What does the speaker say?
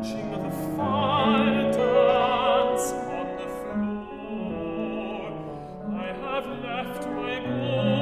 watching the fire dance on the floor. I have left my gold